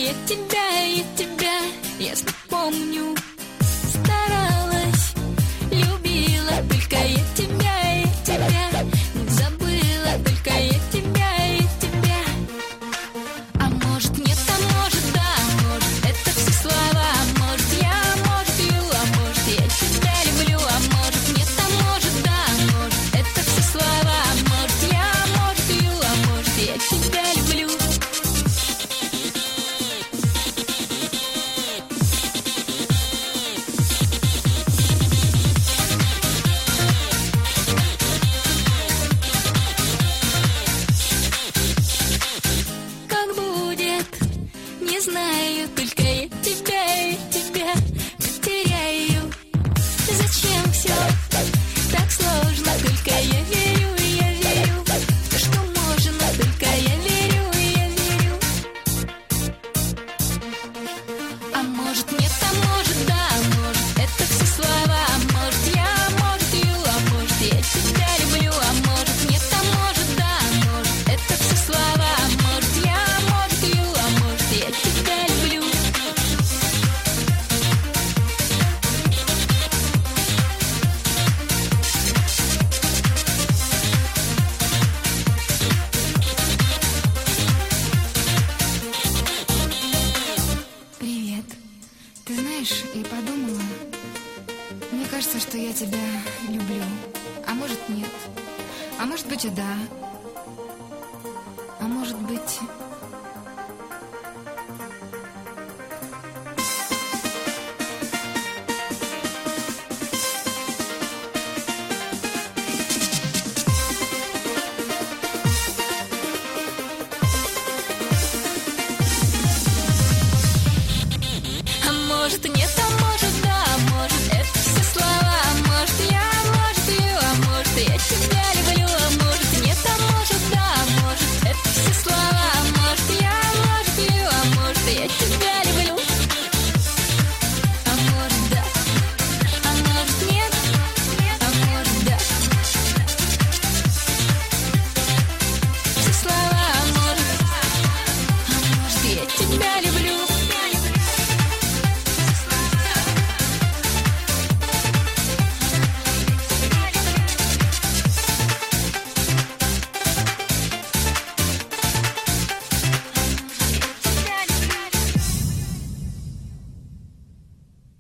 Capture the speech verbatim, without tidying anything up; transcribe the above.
я тебя, я тебя, ясно помню. Старалась, любила, только я тебя, я тебя не забыла, только я тебя, я тебя. А может нет, а может да, может это все слова. Может я, может ю, а может я тебя люблю. А может нет, а может да, может это все слова. Может я, может ю, а может я тебя люблю. Как будет, не знаю, только я тебя, я тебя потеряю. Зачем все так сложно, только я верю, я верю в то, что можно, только я верю, я верю. А может нет, а может да, может это все слова. Может я, может ю, а может я тебя люблю. А может нет, а может да, может это все слова. Может я, может ю, а может я тебя люблю. Привет. Ты знаешь, я подумала, мне кажется, что я тебя люблю. А может нет. А может быть и да. А может быть... А может нет, а может да, может это все слова. Может я, может ю, а может я тебя люблю. А может нет, а может да, может это все слова. Может я, может ю, а может я тебя люблю. А может да, а может нет, а может да. Все слова, а может, а может я тебя